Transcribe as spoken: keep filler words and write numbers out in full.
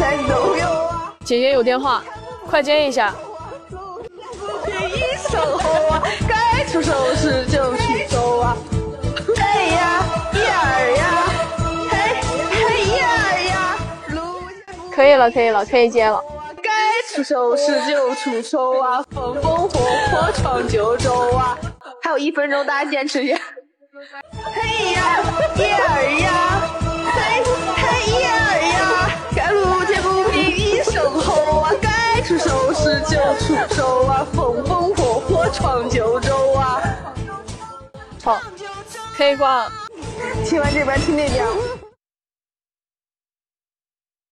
山都有啊。 姐姐有电话，快接一下。 一声吼啊，该出手时就出手啊。嘿呀呀儿呀，嘿嘿呀儿呀， 可以了，可以了，可以接了。 该出手时就出手啊，风风火火闯九州啊。还有一分钟，大家坚持一下。嘿呀呀儿呀，嘿嘿呀儿呀，该不见不平一声吼啊，该出手时就出手啊，风风火火闯九州啊。 好，可以挂了。 听完这边听那边。